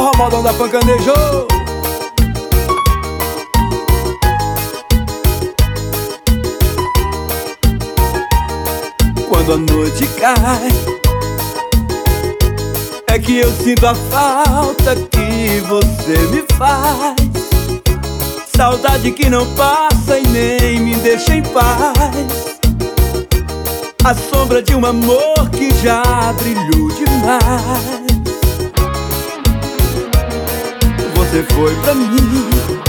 forró modão da Pancanejo. Quando a noite cai, é que eu sinto a falta que você me faz. Saudade que não passa e nem me deixa em paz. A sombra de um amor que já brilhou demais. Você foi pra mim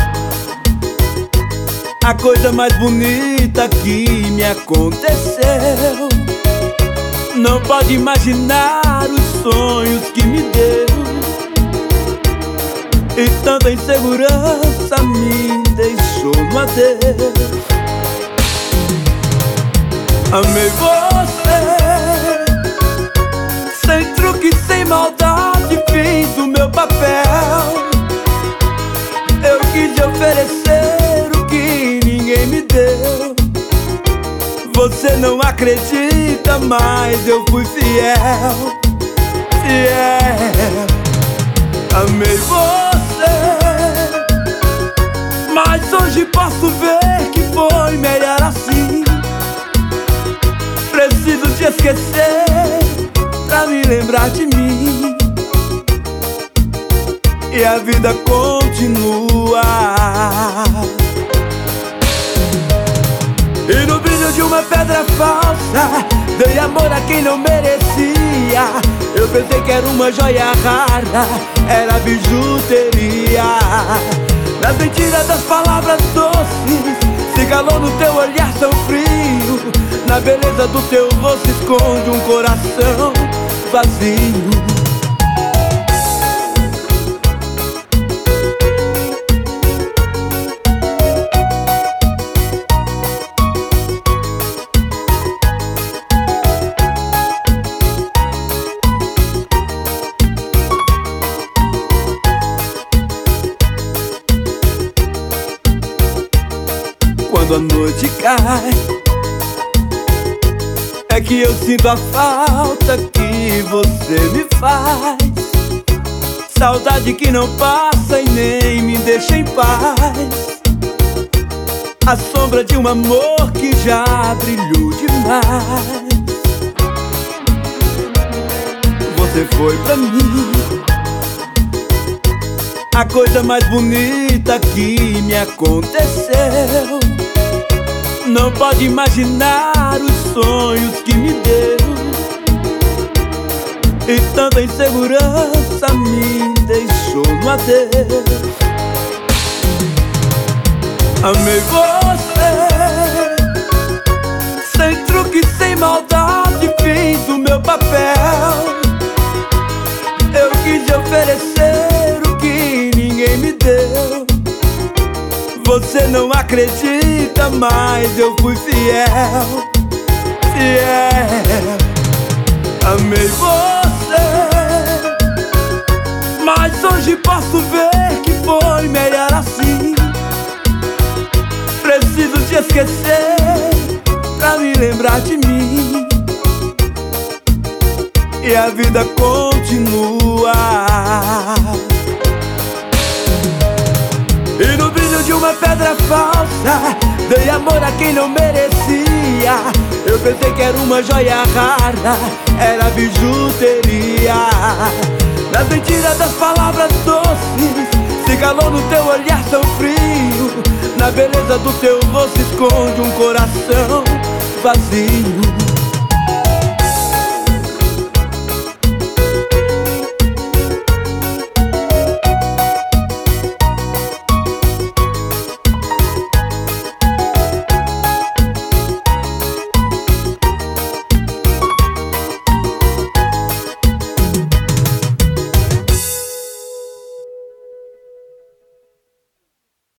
a coisa mais bonita que me aconteceu. Não pode imaginar os sonhos que me deu. E tanta insegurança me deixou no adeus. Amei você, sem truque, sem maldade, fiz o meu papel. Eu quis te oferecer o que ninguém me deu. Você não acredita, mas eu fui fiel, fiel. Amei você, mas hoje posso ver que foi melhor assim. Preciso te esquecer pra me lembrar de mim. E a vida continua. E no brilho de uma pedra falsa, dei amor a quem não merecia. Eu pensei que era uma joia rara, era bijuteria. Nas mentiras das palavras doces, se calou no teu olhar tão frio. Na beleza do teu rosto esconde um coração vazio. Quando a noite cai, é que eu sinto a falta que você me faz. Saudade que não passa e nem me deixa em paz. A sombra de um amor que já brilhou demais. Você foi pra mim a coisa mais bonita que me aconteceu. Não pode imaginar os sonhos que me deu. E tanta insegurança me deixou no adeus. Amei você, sem truque, sem maldade, fiz o meu papel. Eu quis te oferecer o que ninguém me deu. Você não acredita, mas eu fui fiel, fiel. Amei você, mas hoje posso ver que foi melhor assim. Preciso te esquecer pra me lembrar de mim. E a vida continua. E no brilho de uma pedra falsa, dei amor a quem não merecia. Eu pensei que era uma joia rara, era bijuteria. Nas mentiras das palavras doces, se calou no teu olhar tão frio. Na beleza do teu rosto esconde um coração vazio.